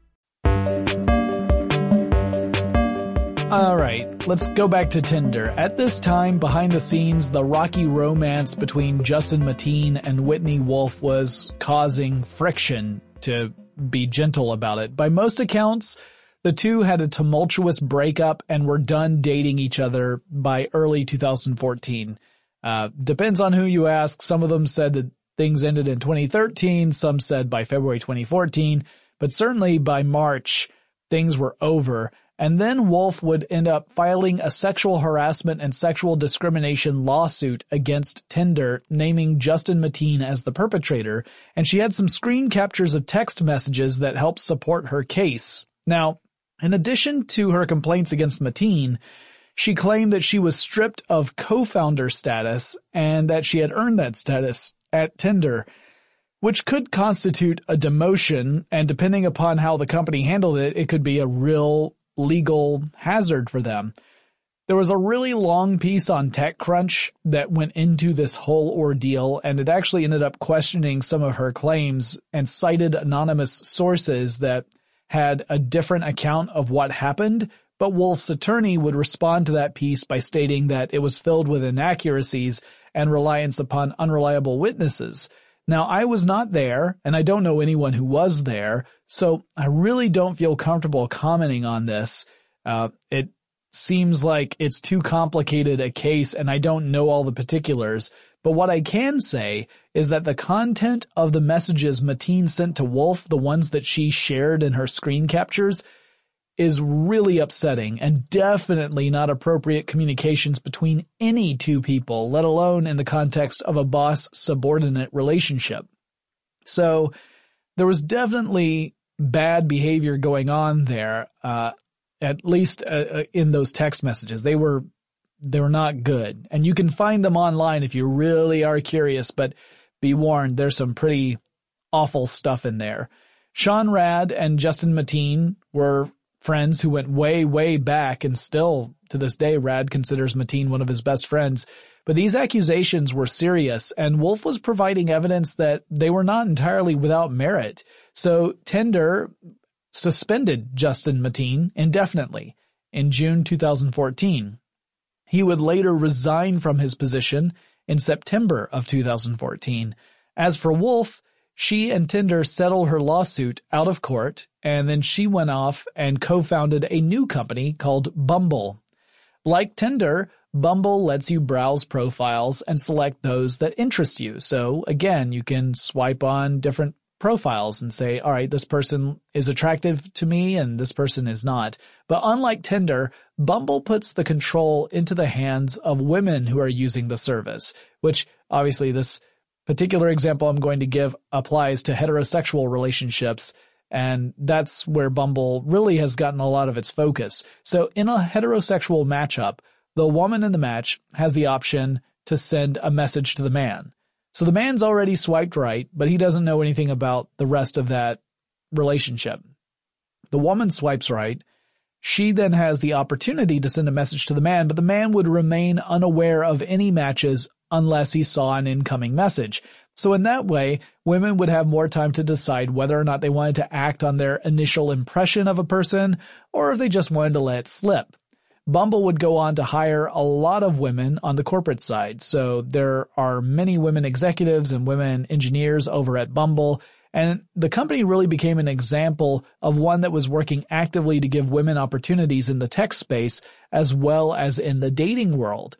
All right, let's go back to Tinder. At this time, behind the scenes, the rocky romance between Justin Mateen and Whitney Wolfe was causing friction, to be gentle about it. By most accounts, the two had a tumultuous breakup and were done dating each other by early 2014. Depends on who you ask. Some of them said that things ended in 2013. Some said by February 2014. But certainly by March, things were over. And then Wolfe would end up filing a sexual harassment and sexual discrimination lawsuit against Tinder, naming Justin Mateen as the perpetrator. And she had some screen captures of text messages that helped support her case. Now, in addition to her complaints against Mateen, she claimed that she was stripped of co-founder status and that she had earned that status at Tinder, which could constitute a demotion, and depending upon how the company handled it, it could be a real legal hazard for them. There was a really long piece on TechCrunch that went into this whole ordeal, and it actually ended up questioning some of her claims and cited anonymous sources that had a different account of what happened, but Wolfe's attorney would respond to that piece by stating that it was filled with inaccuracies and reliance upon unreliable witnesses. Now, I was not there, and I don't know anyone who was there, so I really don't feel comfortable commenting on this. It seems like it's too complicated a case, and I don't know all the particulars. But what I can say is that the content of the messages Mateen sent to Wolfe, the ones that she shared in her screen captures, is really upsetting and definitely not appropriate communications between any two people, let alone in the context of a boss-subordinate relationship. So there was definitely bad behavior going on there, at least in those text messages. They were not good. And you can find them online if you really are curious, but be warned, there's some pretty awful stuff in there. Sean Rad and Justin Mateen were friends who went way, way back, and still to this day, Rad considers Mateen one of his best friends. But these accusations were serious, and Wolf was providing evidence that they were not entirely without merit. So Tinder suspended Justin Mateen indefinitely in June 2014. He would later resign from his position in September of 2014. As for Wolf, she and Tinder settled her lawsuit out of court, and then she went off and co-founded a new company called Bumble. Like Tinder, Bumble lets you browse profiles and select those that interest you. So again, you can swipe on different profiles and say, all right, this person is attractive to me and this person is not. But unlike Tinder, Bumble puts the control into the hands of women who are using the service, which obviously this particular example I'm going to give applies to heterosexual relationships, and that's where Bumble really has gotten a lot of its focus. So in a heterosexual matchup, the woman in the match has the option to send a message to the man. So the man's already swiped right, but he doesn't know anything about the rest of that relationship. The woman swipes right. She then has the opportunity to send a message to the man, but the man would remain unaware of any matches unless he saw an incoming message. So in that way, women would have more time to decide whether or not they wanted to act on their initial impression of a person, or if they just wanted to let it slip. Bumble would go on to hire a lot of women on the corporate side. So there are many women executives and women engineers over at Bumble, and the company really became an example of one that was working actively to give women opportunities in the tech space as well as in the dating world.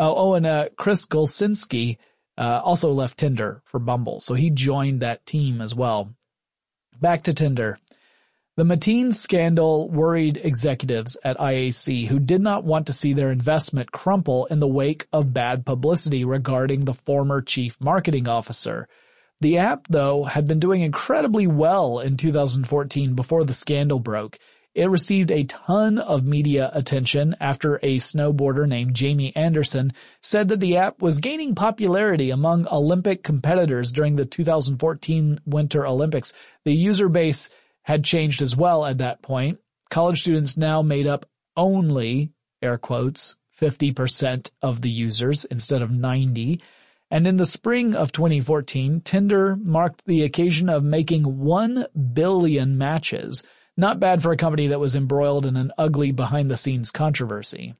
And Chris Golsinski also left Tinder for Bumble, so he joined that team as well. Back to Tinder. The Mateen scandal worried executives at IAC who did not want to see their investment crumple in the wake of bad publicity regarding the former chief marketing officer. The app, though, had been doing incredibly well in 2014 before the scandal broke. It received a ton of media attention after a snowboarder named Jamie Anderson said that the app was gaining popularity among Olympic competitors during the 2014 Winter Olympics. The user base had changed as well at that point. College students now made up only, air quotes, 50% of the users instead of 90%. And in the spring of 2014, Tinder marked the occasion of making 1 billion matches. Not bad for a company that was embroiled in an ugly behind-the-scenes controversy.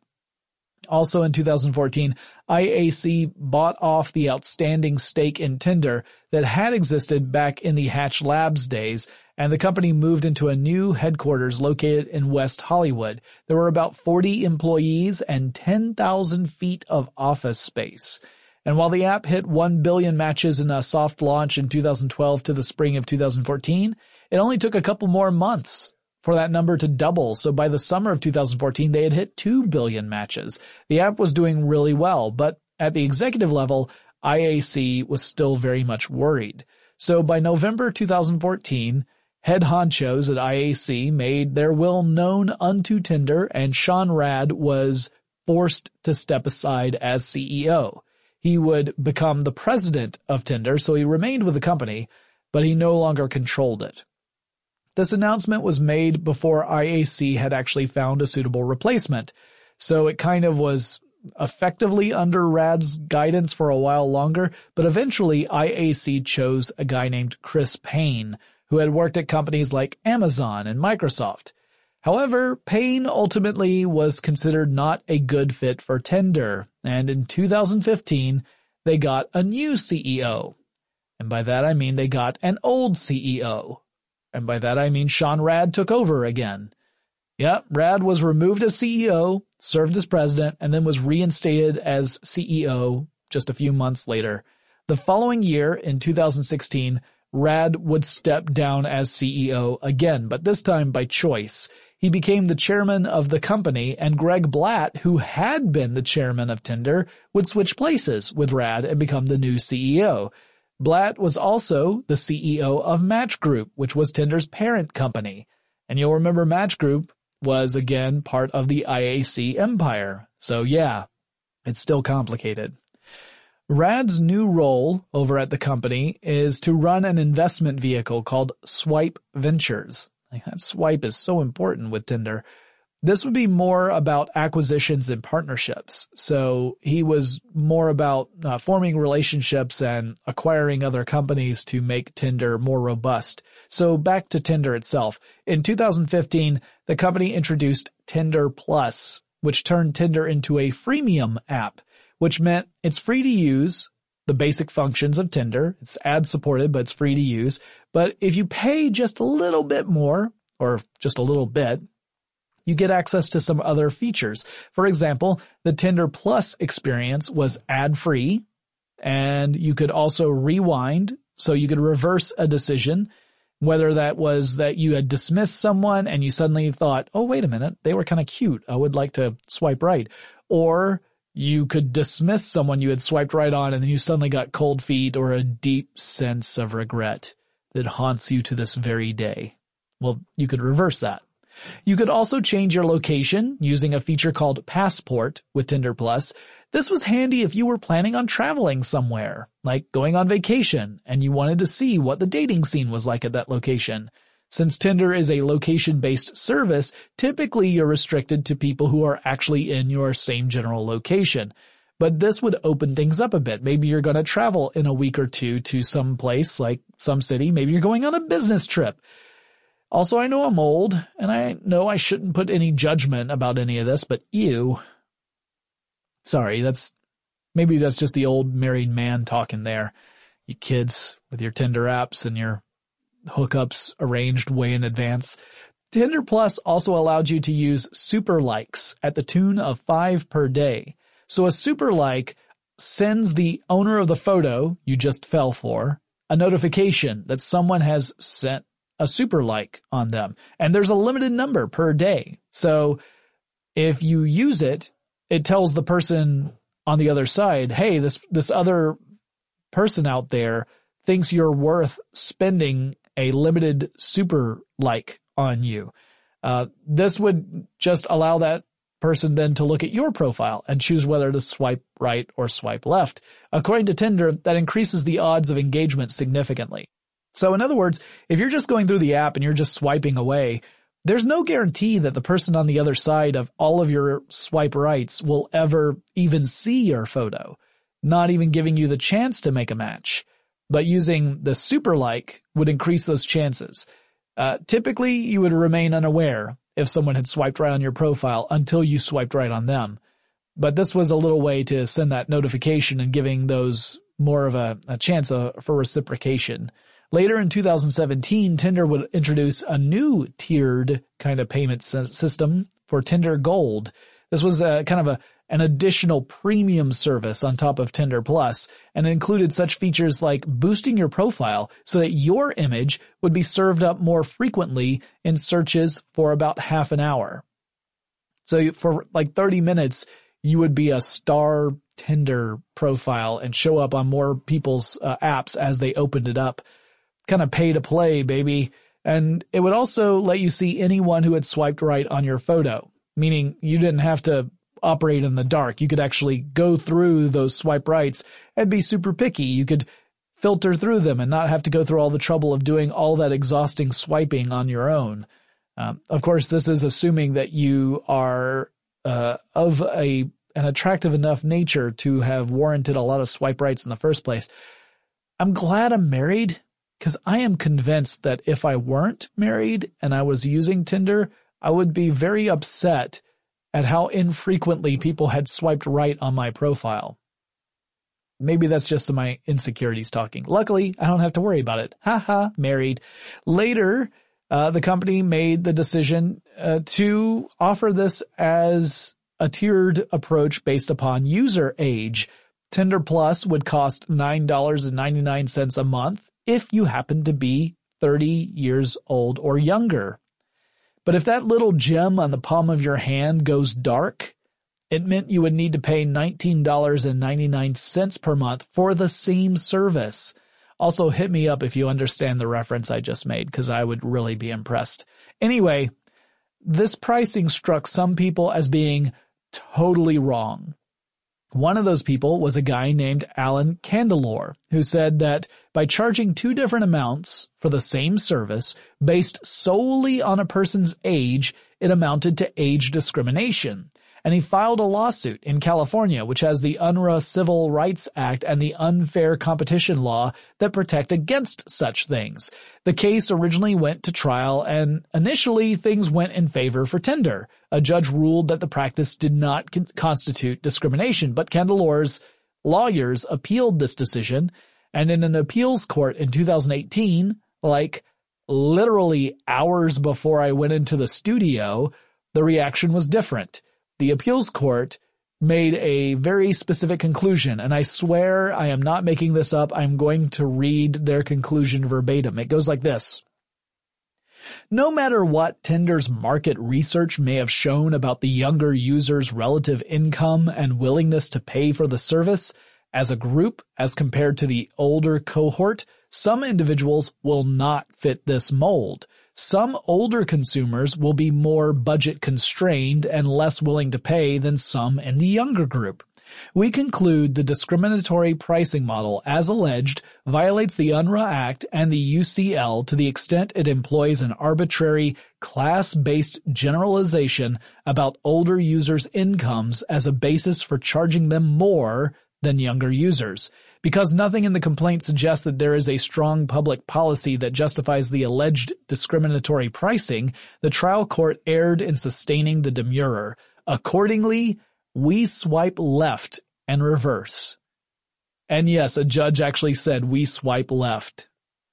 Also in 2014, IAC bought off the outstanding stake in Tinder that had existed back in the Hatch Labs days, and the company moved into a new headquarters located in West Hollywood. There were about 40 employees and 10,000 feet of office space. And while the app hit 1 billion matches in a soft launch in 2012 to the spring of 2014, it only took a couple more months for that number to double. So by the summer of 2014, they had hit 2 billion matches. The app was doing really well, but at the executive level, IAC was still very much worried. So by November 2014, head honchos at IAC made their will known unto Tinder, and Sean Rad was forced to step aside as CEO. He would become the president of Tinder, so he remained with the company, but he no longer controlled it. This announcement was made before IAC had actually found a suitable replacement, so it kind of was effectively under Rad's guidance for a while longer, but eventually IAC chose a guy named Chris Payne, who had worked at companies like Amazon and Microsoft. However, Payne ultimately was considered not a good fit for Tinder, and in 2015, they got a new CEO. And by that I mean they got an old CEO. And by that I mean Sean Rad took over again. Yep, Rad was removed as CEO, served as president, and then was reinstated as CEO just a few months later. The following year, in 2016, Rad would step down as CEO again, but this time by choice. he became the chairman of the company, and Greg Blatt, who had been the chairman of Tinder, would switch places with Rad and become the new CEO. Blatt was also the CEO of Match Group, which was Tinder's parent company. And you'll remember Match Group was, again, part of the IAC empire. So yeah, it's still complicated. Rad's new role over at the company is to run an investment vehicle called Swipe Ventures. That swipe is so important with Tinder. This would be more about acquisitions and partnerships. So he was more about forming relationships and acquiring other companies to make Tinder more robust. So back to Tinder itself. In 2015, the company introduced Tinder Plus, which turned Tinder into a freemium app, which meant it's free to use the basic functions of Tinder. It's ad supported, but it's free to use. But if you pay just a little bit more, or just a little bit, you get access to some other features. For example, the Tinder Plus experience was ad-free, and you could also rewind, so you could reverse a decision, whether that was that you had dismissed someone and you suddenly thought, oh, wait a minute, they were kind of cute, I would like to swipe right. Or you could dismiss someone you had swiped right on and then you suddenly got cold feet or a deep sense of regret that haunts you to this very day. Well, you could reverse that. You could also change your location using a feature called Passport with Tinder Plus. This was handy if you were planning on traveling somewhere, like going on vacation, and you wanted to see what the dating scene was like at that location. Since Tinder is a location-based service, typically you're restricted to people who are actually in your same general location. But this would open things up a bit. Maybe you're going to travel in a week or two to some place, like some city. Maybe you're going on a business trip. Also, I know I'm old, and I know I shouldn't put any judgment about any of this, but ew. Sorry, maybe that's just the old married man talking there. You kids with your Tinder apps and your hookups arranged way in advance. Tinder Plus also allowed you to use super likes at the tune of 5 per day. So a super like sends the owner of the photo you just fell for a notification that someone has sent a super like on them. And there's a limited number per day. So if you use it, it tells the person on the other side, hey, this other person out there thinks you're worth spending a limited super like on you. This would just allow that person then to look at your profile and choose whether to swipe right or swipe left. According to Tinder, that increases the odds of engagement significantly. So in other words, if you're just going through the app and you're just swiping away, there's no guarantee that the person on the other side of all of your swipe rights will ever even see your photo, not even giving you the chance to make a match. But using the super like would increase those chances. Typically, you would remain unaware if someone had swiped right on your profile until you swiped right on them. But this was a little way to send that notification and giving those more of a chance for reciprocation. Later in 2017, Tinder would introduce a new tiered kind of payment system for Tinder Gold. This was an additional premium service on top of Tinder Plus, and included such features like boosting your profile so that your image would be served up more frequently in searches for about half an hour. So for like 30 minutes, you would be a star Tinder profile and show up on more people's apps as they opened it up. Kind of pay to play, baby. And it would also let you see anyone who had swiped right on your photo, meaning you didn't have to operate in the dark. You could actually go through those swipe rights and be super picky. You could filter through them and not have to go through all the trouble of doing all that exhausting swiping on your own. Of course, this is assuming that you are of an attractive enough nature to have warranted a lot of swipe rights in the first place. I'm glad I'm married, because I am convinced that if I weren't married and I was using Tinder, I would be very upset at how infrequently people had swiped right on my profile. Maybe that's just my insecurities talking. Luckily, I don't have to worry about it. Married. Later, the company made the decision to offer this as a tiered approach based upon user age. Tinder Plus would cost $9.99 a month if you happen to be 30 years old or younger. But if that little gem on the palm of your hand goes dark, it meant you would need to pay $19.99 per month for the same service. Also, hit me up if you understand the reference I just made, because I would really be impressed. Anyway, this pricing struck some people as being totally wrong. One of those people was a guy named Alan Candelore, who said that by charging two different amounts for the same service based solely on a person's age, it amounted to age discrimination. And he filed a lawsuit in California, which has the Unruh Civil Rights Act and the unfair competition law that protect against such things. The case originally went to trial, and initially things went in favor for Tinder. A judge ruled that the practice did not constitute discrimination, but Candelore's lawyers appealed this decision, and in an appeals court in 2018, like literally hours before I went into the studio, the reaction was different. The appeals court made a very specific conclusion, and I swear I am not making this up. I'm going to read their conclusion verbatim. It goes like this. No matter what Tinder's market research may have shown about the younger user's relative income and willingness to pay for the service, as a group, as compared to the older cohort, some individuals will not fit this mold. Some older consumers will be more budget constrained and less willing to pay than some in the younger group. We conclude the discriminatory pricing model, as alleged, violates the Unruh Act and the UCL to the extent it employs an arbitrary, class-based generalization about older users' incomes as a basis for charging them more than younger users. Because nothing in the complaint suggests that there is a strong public policy that justifies the alleged discriminatory pricing, the trial court erred in sustaining the demurrer. Accordingly, we swipe left and reverse. And yes, a judge actually said we swipe left.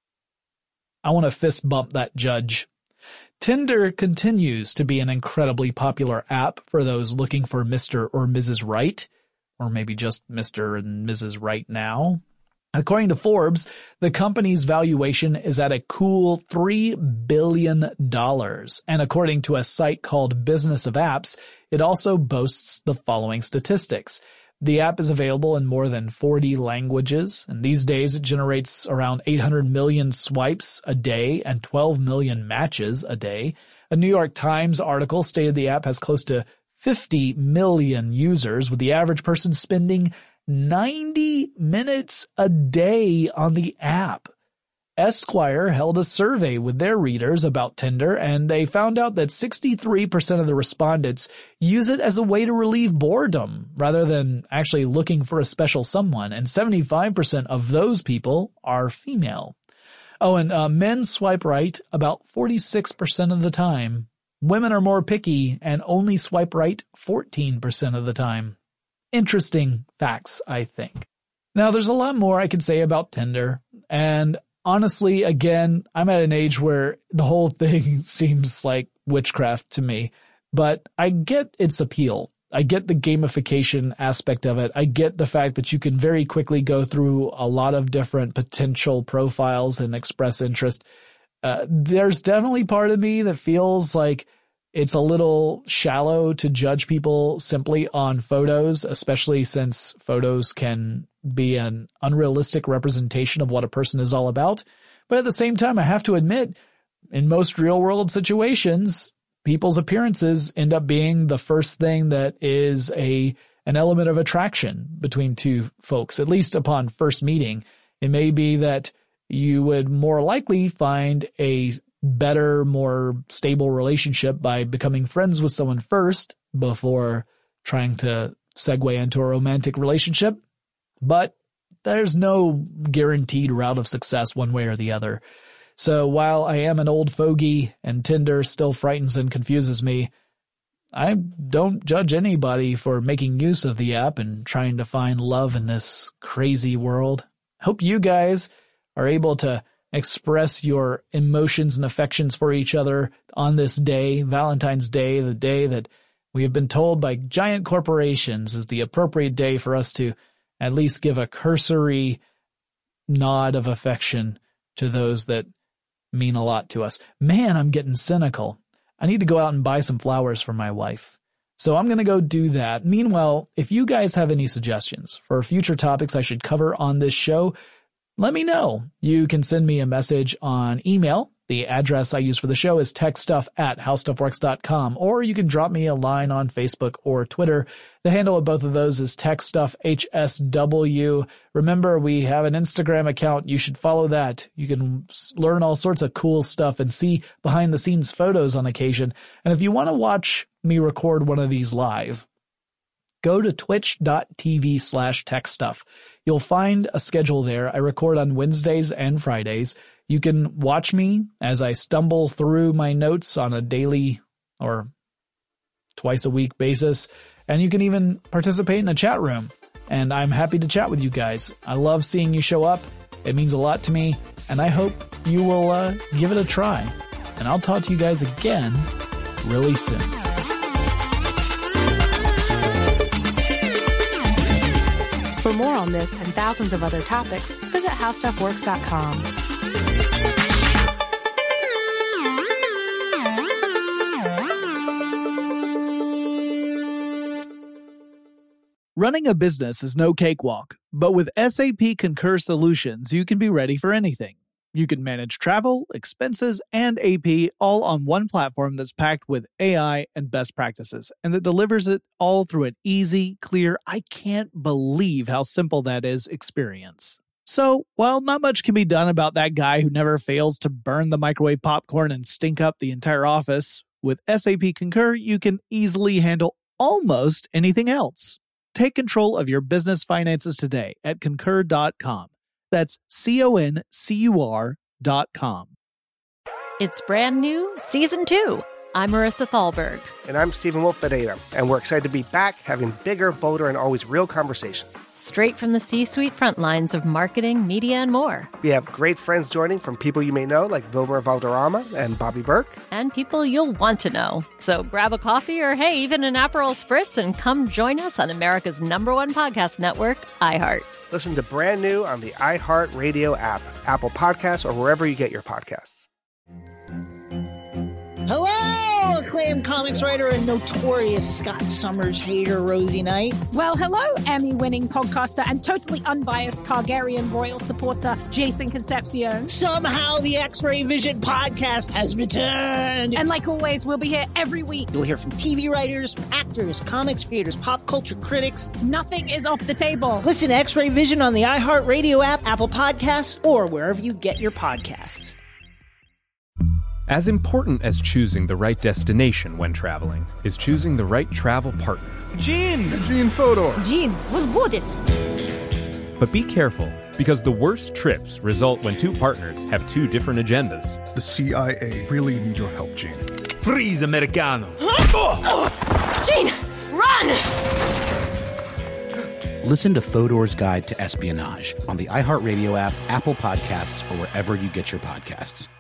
I want to fist bump that judge. Tinder continues to be an incredibly popular app for those looking for Mr. or Mrs. Right. Or maybe just Mr. and Mrs. Right now. According to Forbes, the company's valuation is at a cool $3 billion. And according to a site called Business of Apps, it also boasts the following statistics. The app is available in more than 40 languages, and these days it generates around 800 million swipes a day and 12 million matches a day. A New York Times article stated the app has close to 50 million users, with the average person spending 90 minutes a day on the app. Esquire held a survey with their readers about Tinder, and they found out that 63% of the respondents use it as a way to relieve boredom rather than actually looking for a special someone, and 75% of those people are female. Oh, and men swipe right about 46% of the time. Women are more picky and only swipe right 14% of the time. Interesting facts, I think. Now, there's a lot more I could say about Tinder, and honestly, again, I'm at an age where the whole thing seems like witchcraft to me, but I get its appeal. I get the gamification aspect of it. I get the fact that you can very quickly go through a lot of different potential profiles and express interest. There's definitely part of me that feels like it's a little shallow to judge people simply on photos, especially since photos can be an unrealistic representation of what a person is all about. But at the same time, I have to admit, in most real-world situations, people's appearances end up being the first thing that is an element of attraction between two folks, at least upon first meeting. It may be that you would more likely find a better, more stable relationship by becoming friends with someone first before trying to segue into a romantic relationship. But there's no guaranteed route of success one way or the other. So while I am an old fogey and Tinder still frightens and confuses me, I don't judge anybody for making use of the app and trying to find love in this crazy world. Hope you guys are able to express your emotions and affections for each other on this day, Valentine's Day, the day that we have been told by giant corporations is the appropriate day for us to at least give a cursory nod of affection to those that mean a lot to us. Man, I'm getting cynical. I need to go out and buy some flowers for my wife. So I'm going to go do that. Meanwhile, if you guys have any suggestions for future topics I should cover on this show, let me know. You can send me a message on email. The address I use for the show is techstuff@howstuffworks.com, or you can drop me a line on Facebook or Twitter. The handle of both of those is techstuffhsw. Remember, we have an Instagram account. You should follow that. You can learn all sorts of cool stuff and see behind the scenes photos on occasion. And if you want to watch me record one of these live, go to twitch.tv/techstuff. You'll find a schedule there. I record on Wednesdays and Fridays. You can watch me as I stumble through my notes on a daily or twice a week basis. And you can even participate in a chat room. And I'm happy to chat with you guys. I love seeing you show up. It means a lot to me. And I hope you will give it a try. And I'll talk to you guys again really soon. For more on this and thousands of other topics, visit howstuffworks.com. Running a business is no cakewalk, but with SAP Concur Solutions, you can be ready for anything. You can manage travel, expenses, and AP all on one platform that's packed with AI and best practices, and that delivers it all through an easy, clear, I can't believe how simple that is experience. So, while not much can be done about that guy who never fails to burn the microwave popcorn and stink up the entire office, with SAP Concur, you can easily handle almost anything else. Take control of your business finances today at concur.com. That's CONCUR.com. It's brand new, Season 2. I'm Marissa Thalberg. And I'm Stephen Wolf-Bedeta, and we're excited to be back having bigger, bolder, and always real conversations. Straight from the C-suite front lines of marketing, media, and more. We have great friends joining from people you may know, like Wilmer Valderrama and Bobby Burke. And people you'll want to know. So grab a coffee or, hey, even an Aperol Spritz and come join us on America's #1 podcast network, iHeart. Listen to Brand New on the iHeart Radio app, Apple Podcasts, or wherever you get your podcasts. Hello, acclaimed comics writer and notorious Scott Summers hater, Rosie Knight. Well, hello, Emmy-winning podcaster and totally unbiased Targaryen royal supporter, Jason Concepcion. Somehow the X-Ray Vision podcast has returned. And like always, we'll be here every week. You'll hear from TV writers, actors, comics creators, pop culture critics. Nothing is off the table. Listen to X-Ray Vision on the iHeart Radio app, Apple Podcasts, or wherever you get your podcasts. As important as choosing the right destination when traveling is choosing the right travel partner. Gene Fodor. Gene was good. But be careful, because the worst trips result when two partners have two different agendas. The CIA really need your help, Gene. Freeze, Americano. Gene, run! Listen to Fodor's Guide to Espionage on the iHeartRadio app, Apple Podcasts, or wherever you get your podcasts.